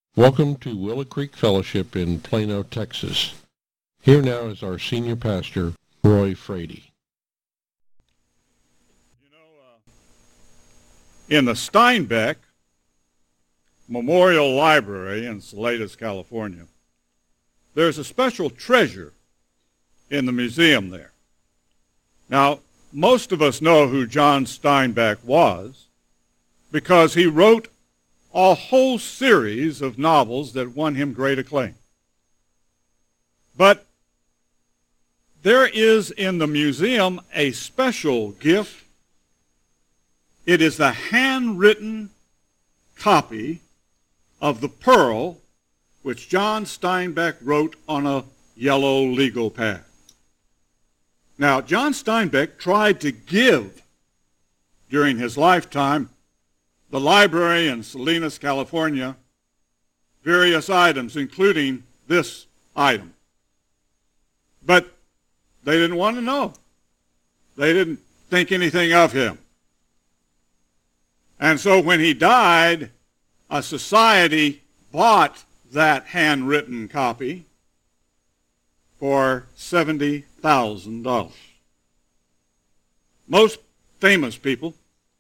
Welcome to Willow Creek Fellowship in Plano, Texas. Here now is our senior pastor, Roy Frady. In the Steinbeck Memorial Library in Saladas, California, there's a special treasure in the museum there. Now, most of us know who John Steinbeck was because he wrote a whole series of novels that won him great acclaim. But there is in the museum a special gift. It is the handwritten copy of the Pearl which John Steinbeck wrote on a yellow legal pad. Now, John Steinbeck tried to give, during his lifetime, the library in Salinas, California, various items, including this item. But they didn't want to know. They didn't think anything of him. And so when he died, a society bought that handwritten copy for $70,000. Most famous people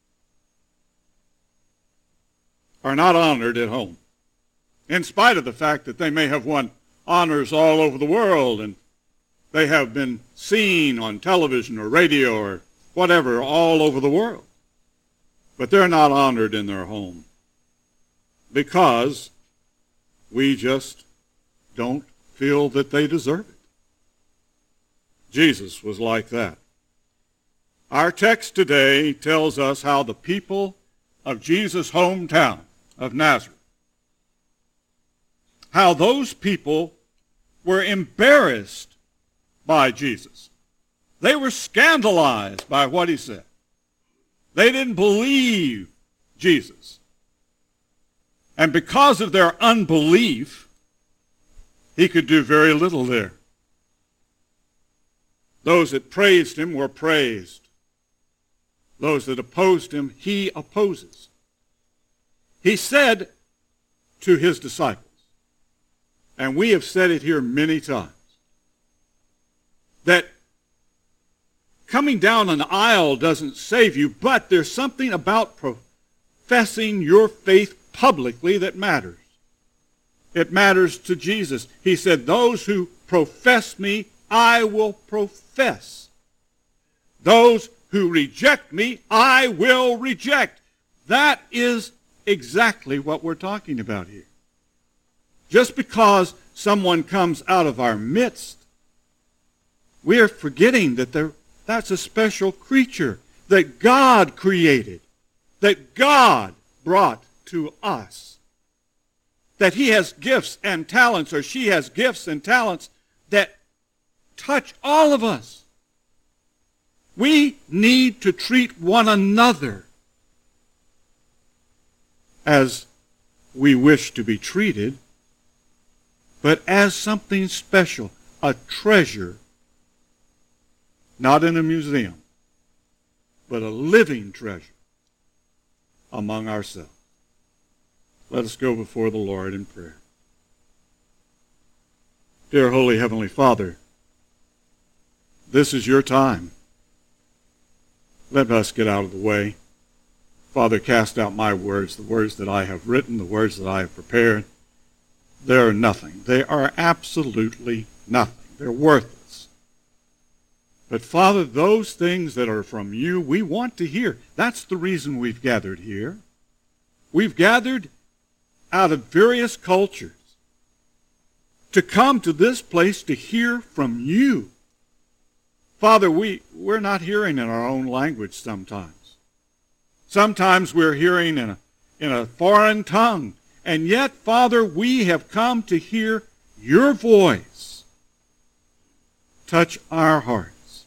are not honored at home, in spite of the fact that they may have won honors all over the world and they have been seen on television or radio or whatever all over the world. But they're not honored in their home because we just don't feel that they deserve it. Jesus was like that. Our text today tells us how the people of Jesus' hometown of Nazareth, how those people were embarrassed by Jesus. They were scandalized by what he said. They didn't believe Jesus. And because of their unbelief, he could do very little there. Those that praised him were praised. Those that opposed him, he opposes. He said to his disciples, and we have said it here many times, that coming down an aisle doesn't save you, but there's something about professing your faith publicly that matters. It matters to Jesus. He said, those who profess me, I will profess. Those who reject me, I will reject. That is exactly what we're talking about here. Just because someone comes out of our midst, we are forgetting that that's a special creature that God created, that God brought to us, that he has gifts and talents, or she has gifts and talents that touch all of us. We need to treat one another as we wish to be treated, but as something special, a treasure, not in a museum, but a living treasure among ourselves. Let us go before the Lord in prayer. Dear Holy Heavenly Father, this is your time. Let us get out of the way. Father, cast out my words, the words that I have written, the words that I have prepared. They are nothing. They are absolutely nothing. They're worthless. But Father, those things that are from you, we want to hear. That's the reason we've gathered here. We've gathered out of various cultures to come to this place to hear from you. Father, we're not hearing in our own language sometimes. Sometimes we're hearing in a foreign tongue. And yet, Father, we have come to hear your voice touch our hearts.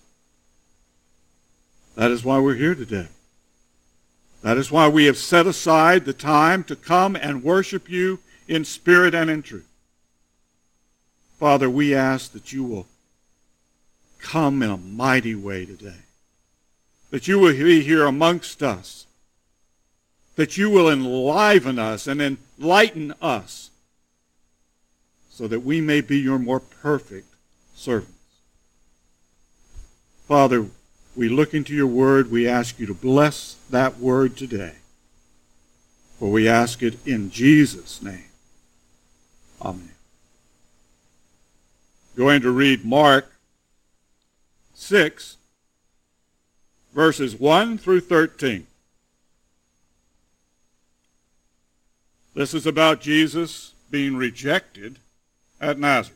That is why we're here today. That is why we have set aside the time to come and worship you in spirit and in truth. Father, we ask that you will come in a mighty way today. That you will be here amongst us. That you will enliven us and enlighten us so that we may be your more perfect servants. Father, we look into your word. We ask you to bless that word today. For we ask it in Jesus' name. Amen. Going to read Mark 6, verses 1 through 13. This is about Jesus being rejected at Nazareth.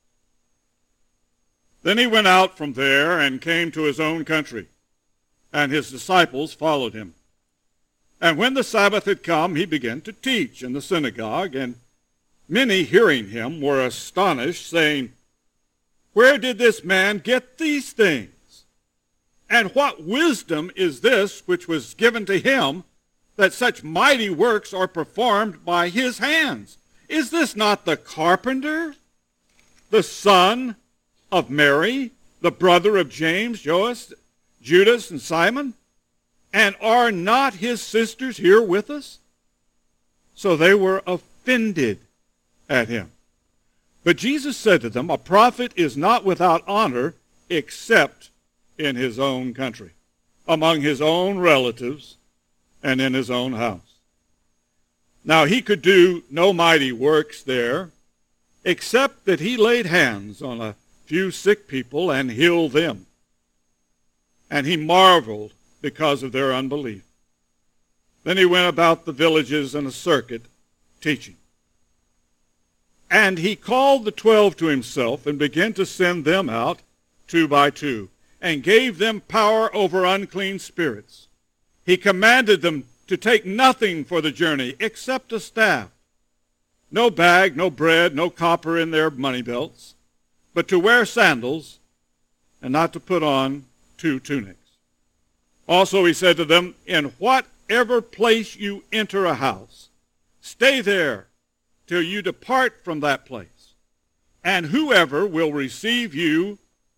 Then he went out from there and came to his own country, and his disciples followed him. And when the Sabbath had come, he began to teach in the synagogue, and many hearing him were astonished, saying, "Where did this man get these things? And what wisdom is this which was given to him, that such mighty works are performed by his hands? Is this not the carpenter, the son of Mary, the brother of James, Judas, and Simon? And are not his sisters here with us?" So they were offended at him. But Jesus said to them, "A prophet is not without honor except in his own country, among his own relatives, and in his own house." Now he could do no mighty works there, except that he laid hands on a few sick people and healed them. And he marveled because of their unbelief. Then he went about the villages in a circuit, teaching. And he called the 12 to himself and began to send them out 2 by 2, and gave them power over unclean spirits. He commanded them to take nothing for the journey except a staff, no bag, no bread, no copper in their money belts, but to wear sandals and not to put on 2 tunics. Also he said to them, "In whatever place you enter a house, stay there till you depart from that place. And whoever will receive you,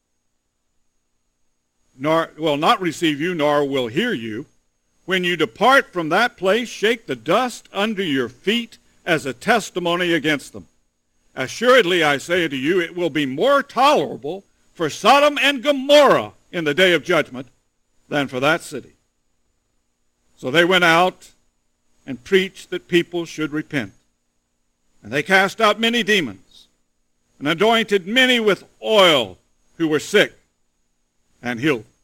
will not receive you, nor will hear you, when you depart from that place, shake the dust under your feet as a testimony against them. Assuredly, I say to you, it will be more tolerable for Sodom and Gomorrah in the day of judgment than for that city." So they went out and preached that people should repent. And they cast out many demons and anointed many with oil who were sick and healed them.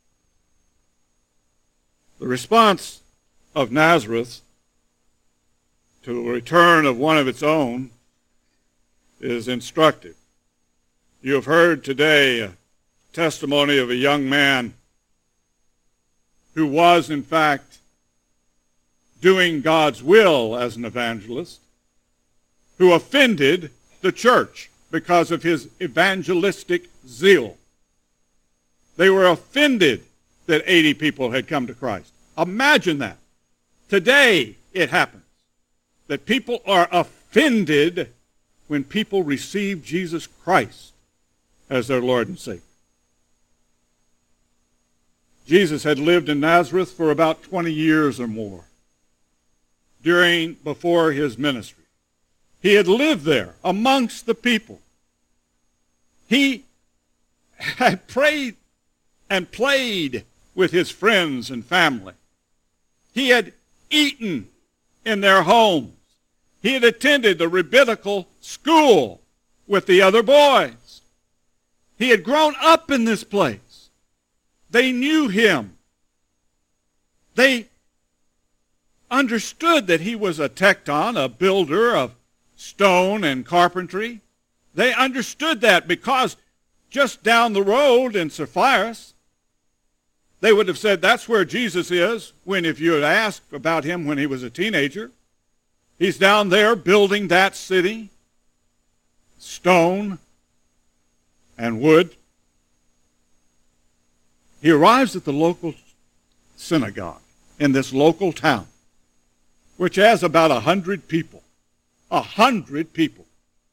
The response of Nazareth to the return of one of its own is instructive. You have heard today a testimony of a young man who was, in fact, doing God's will as an evangelist, who offended the church because of his evangelistic zeal. They were offended that 80 people had come to Christ. Imagine that. Today it happens that people are offended when people receive Jesus Christ as their Lord and Savior. Jesus had lived in Nazareth for about 20 years or more before his ministry. He had lived there amongst the people. He had prayed and played with his friends and family. He had eaten in their homes. He had attended the rabbinical school with the other boys. He had grown up in this place. They knew him. They understood that he was a tekton, a builder of stone and carpentry. They understood that because just down the road in Sepphoris, they would have said that's where Jesus is, when if you had asked about him when he was a teenager, he's down there building that city, stone and wood. He arrives at the local synagogue in this local town, which has about 100 people. 100 people.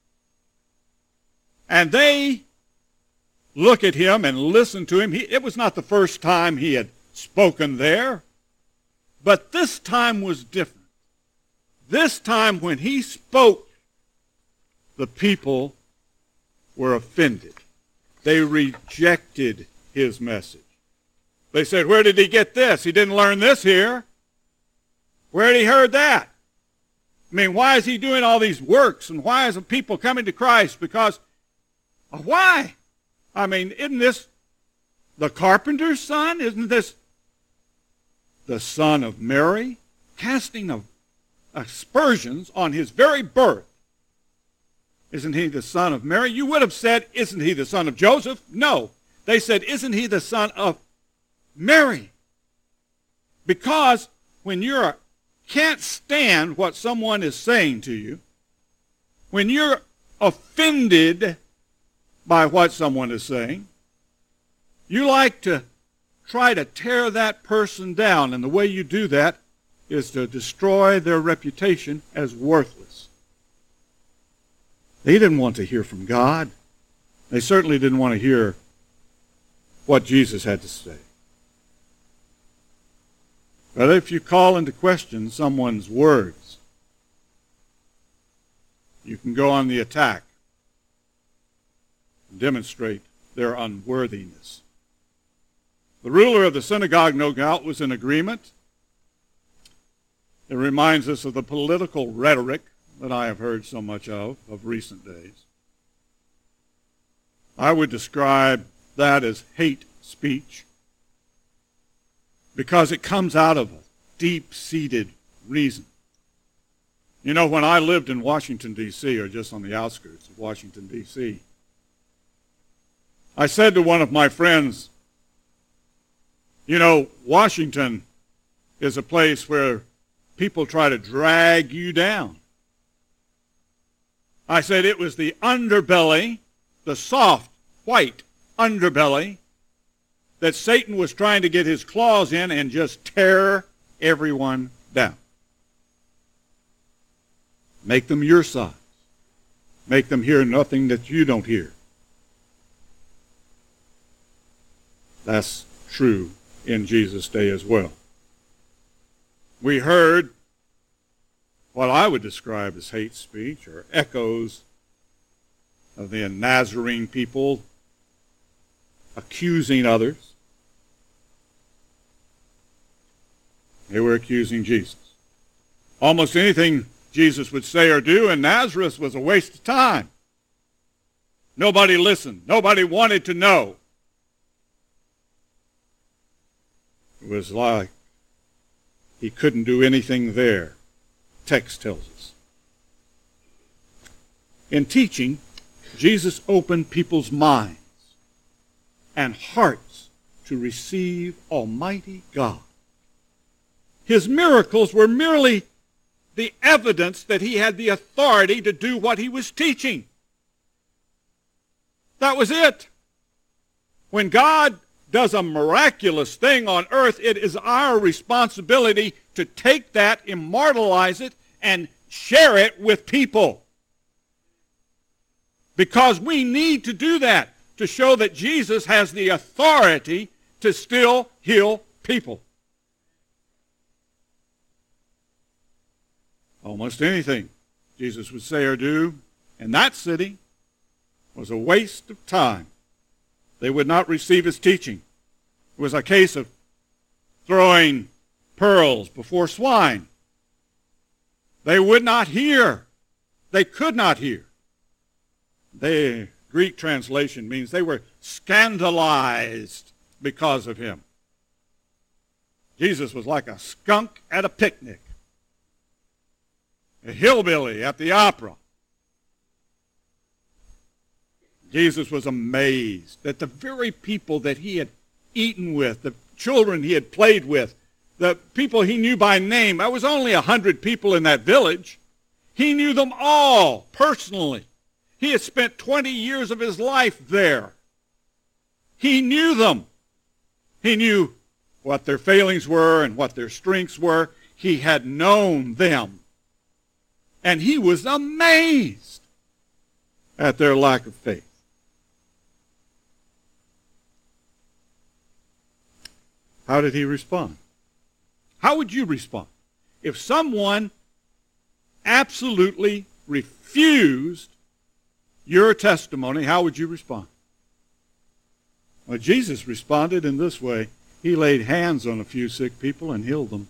And they look at him and listen to him. It was not the first time he had spoken there, but this time was different. This time when he spoke the people were offended. They rejected his message. They said, where did he get this? He didn't learn this here. Where had he heard that? I mean, why is he doing all these works? And why isn't people coming to Christ? Because, why? I mean, isn't this the carpenter's son? Isn't this the son of Mary? Casting of aspersions on his very birth. Isn't he the son of Mary? You would have said, isn't he the son of Joseph? No. They said, isn't he the son of Mary? Because when you can't stand what someone is saying to you, when you're offended by what someone is saying, you like to try to tear that person down, and the way you do that is to destroy their reputation as worthless. They didn't want to hear from God. They certainly didn't want to hear what Jesus had to say. But if you call into question someone's words, you can go on the attack and demonstrate their unworthiness. The ruler of the synagogue, no doubt, was in agreement. It reminds us of the political rhetoric that I have heard so much of recent days. I would describe that as hate speech because it comes out of a deep-seated reason. You know, when I lived in Washington, D.C., or just on the outskirts of Washington, D.C., I said to one of my friends, you know, Washington is a place where people try to drag you down. I said it was the underbelly, the soft, white underbelly, that Satan was trying to get his claws in and just tear everyone down. Make them your size. Make them hear nothing that you don't hear. That's true in Jesus' day as well. We heard what I would describe as hate speech, or echoes of the Nazarene people accusing others. They were accusing Jesus. Almost anything Jesus would say or do in Nazareth was a waste of time. Nobody listened. Nobody wanted to know. It was like he couldn't do anything there. Text tells us. In teaching, Jesus opened people's minds and hearts to receive Almighty God. His miracles were merely the evidence that he had the authority to do what he was teaching. That was it. When God does a miraculous thing on earth, it is our responsibility to take that, immortalize it, and share it with people. Because we need to do that to show that Jesus has the authority to still heal people. Almost anything Jesus would say or do in that city was a waste of time. They would not receive his teaching. It was a case of throwing pearls before swine. They would not hear. They could not hear. The Greek translation means they were scandalized because of him. Jesus was like a skunk at a picnic, a hillbilly at the opera. Jesus was amazed that the very people that he had eaten with, the children he had played with, the people he knew by name, there was only 100 people in that village. He knew them all personally. He had spent 20 years of his life there. He knew them. He knew what their failings were and what their strengths were. He had known them. And he was amazed at their lack of faith. How did he respond? How would you respond if someone absolutely refused your testimony, how would you respond? Well, Jesus responded in this way. He laid hands on a few sick people and healed them.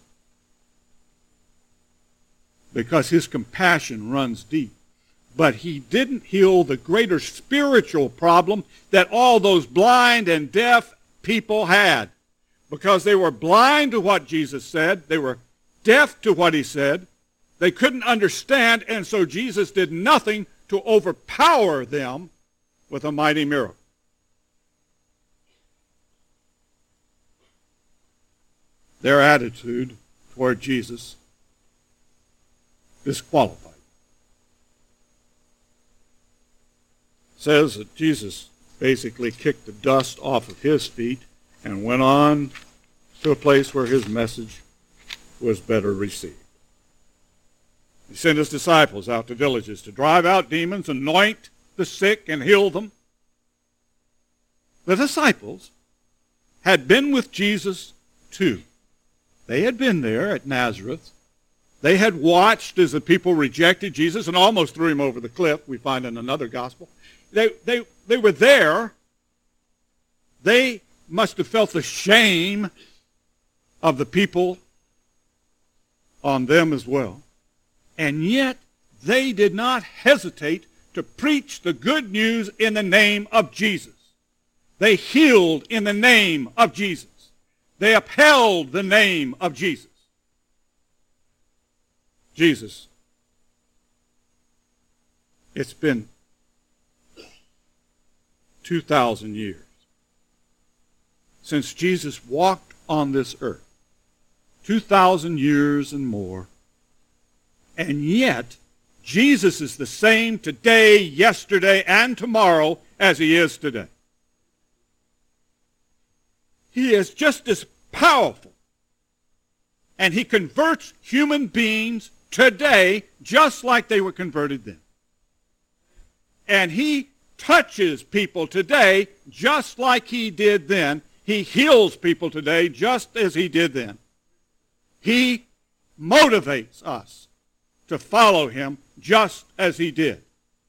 Because his compassion runs deep. But he didn't heal the greater spiritual problem that all those blind and deaf people had. Because they were blind to what Jesus said. They were deaf to what he said. They couldn't understand, and so Jesus did nothing to overpower them with a mighty miracle. Their attitude toward Jesus disqualified. It says that Jesus basically kicked the dust off of his feet and went on to a place where his message was better received. He sent his disciples out to villages to drive out demons, anoint the sick, and heal them. The disciples had been with Jesus too. They had been there at Nazareth. They had watched as the people rejected Jesus and almost threw him over the cliff, we find in another gospel. They were there. They must have felt the shame of the people on them as well. And yet, they did not hesitate to preach the good news in the name of Jesus. They healed in the name of Jesus. They upheld the name of Jesus. Jesus. It's been 2,000 years since Jesus walked on this earth. 2,000 years and more. And yet, Jesus is the same today, yesterday, and tomorrow as he is today. He is just as powerful. And he converts human beings today just like they were converted then. And he touches people today just like he did then. He heals people today just as he did then. He motivates us to follow him just as he did.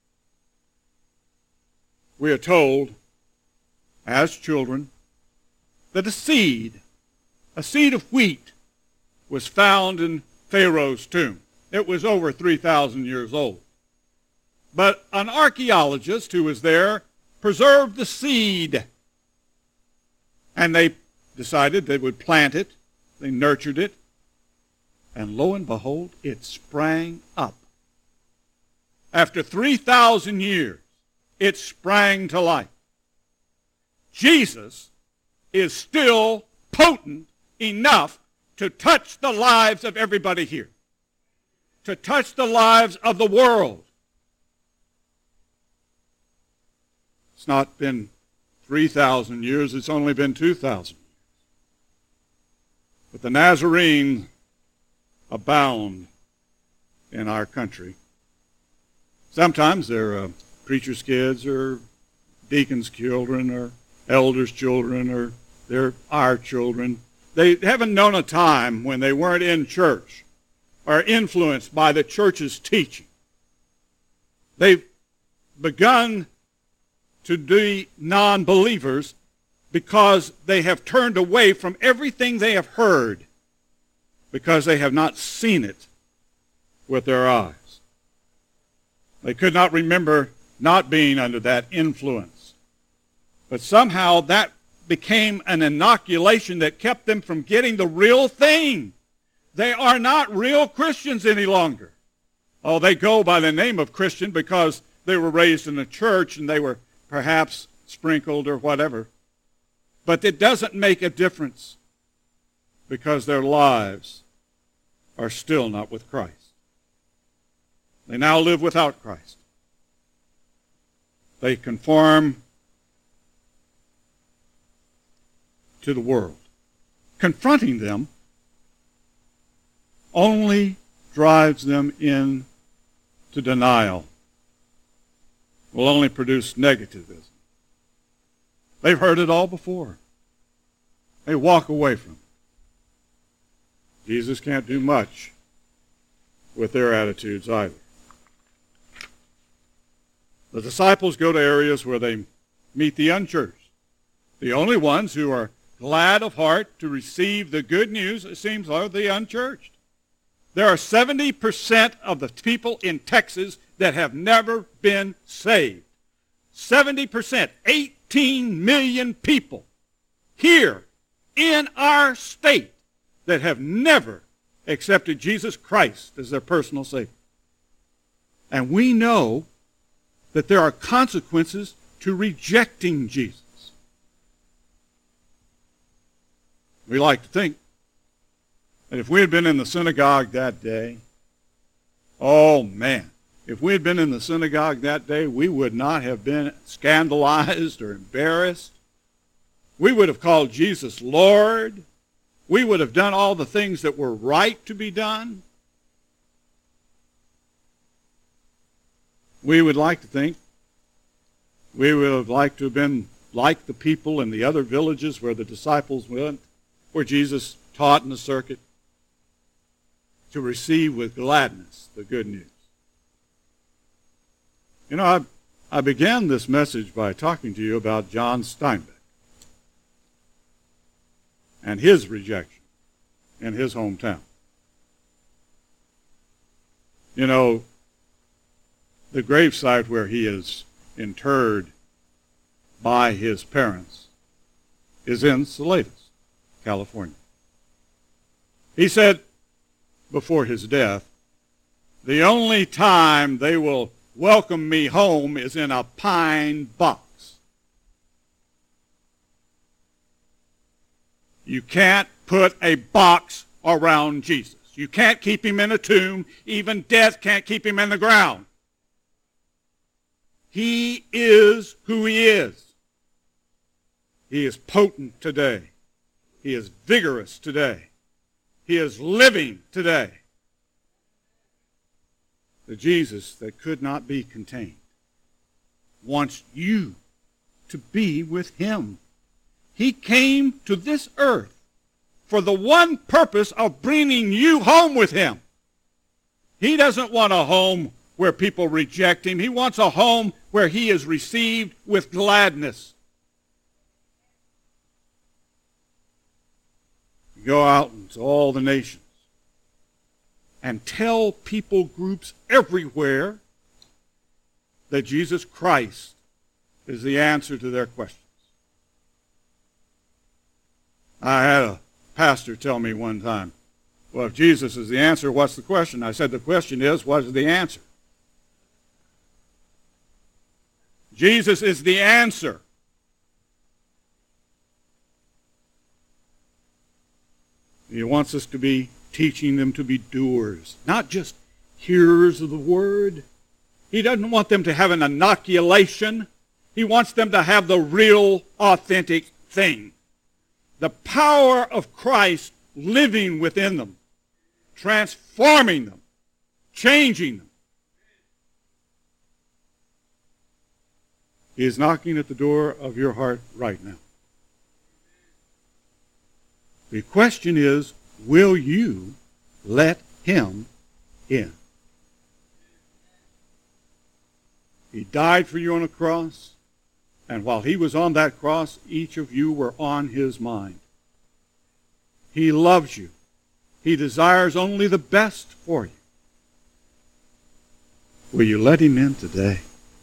We are told, as children, that a seed of wheat, was found in Pharaoh's tomb. It was over 3,000 years old. But an archaeologist who was there preserved the seed. And they decided they would plant it. They nurtured it. And lo and behold, it sprang up. After 3,000 years, it sprang to life. Jesus is still potent enough to touch the lives of everybody here, to touch the lives of the world. It's not been 3,000 years, it's only been 2,000 years. But the Nazarenes abound in our country. Sometimes they're preachers' kids or deacons' children or elders' children or they're our children. They haven't known a time when they weren't in church or influenced by the church's teaching. They've begun to be non-believers because they have turned away from everything they have heard because they have not seen it with their eyes. They could not remember not being under that influence. But somehow that became an inoculation that kept them from getting the real thing. They are not real Christians any longer. Oh, they go by the name of Christian because they were raised in a church and they were perhaps sprinkled or whatever. But it doesn't make a difference because their lives are still not with Christ. They now live without Christ. They conform to the world. Confronting them only drives them into denial. Will only produce negativism. They've heard it all before. They walk away from it. Jesus can't do much with their attitudes either. The disciples go to areas where they meet the unchurched. The only ones who are glad of heart to receive the good news, it seems, are the unchurched. There are 70% of the people in Texas that have never been saved. 70%, 18 million people here in our state that have never accepted Jesus Christ as their personal Savior. And we know that there are consequences to rejecting Jesus. We like to think that if we had been in the synagogue that day, oh man, if we had been in the synagogue that day, we would not have been scandalized or embarrassed. We would have called Jesus Lord. We would have done all the things that were right to be done. We would like to think we would have liked to have been like the people in the other villages where the disciples went, where Jesus taught in the circuit, to receive with gladness the good news. You know, I began this message by talking to you about John Steinbeck and his rejection in his hometown. You know, the gravesite where he is interred by his parents is in Saladas, California. He said before his death, the only time they will welcome me home is in a pine box. You can't put a box around Jesus. You can't keep him in a tomb. Even death can't keep him in the ground. He is who he is. He is potent today. He is vigorous today. He is living today. The Jesus that could not be contained wants you to be with him. He came to this earth for the one purpose of bringing you home with him. He doesn't want a home where people reject him. He wants a home where he is received with gladness. Go out into all the nations and tell people groups everywhere that Jesus Christ is the answer to their questions. I had a pastor tell me one time, well, if Jesus is the answer, what's the question? I said, the question is, what is the answer? Jesus is the answer. He wants us to be teaching them to be doers, not just hearers of the word. He doesn't want them to have an inoculation. He wants them to have the real, authentic thing. The power of Christ living within them, transforming them, changing them. He is knocking at the door of your heart right now. The question is, will you let him in? He died for you on a cross, and while he was on that cross, each of you were on his mind. He loves you. He desires only the best for you. Will you let him in today?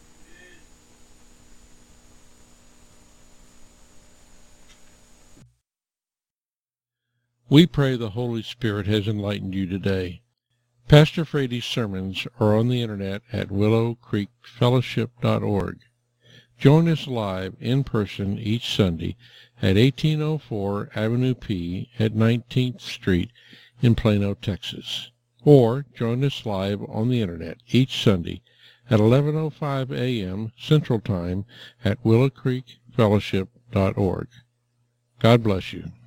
We pray the Holy Spirit has enlightened you today. Pastor Frady's sermons are on the internet at willowcreekfellowship.org. Join us live in person each Sunday at 1804 Avenue P at 19th Street in Plano, Texas. Or join us live on the internet each Sunday at 11:05 a.m. Central Time at willowcreekfellowship.org. God bless you.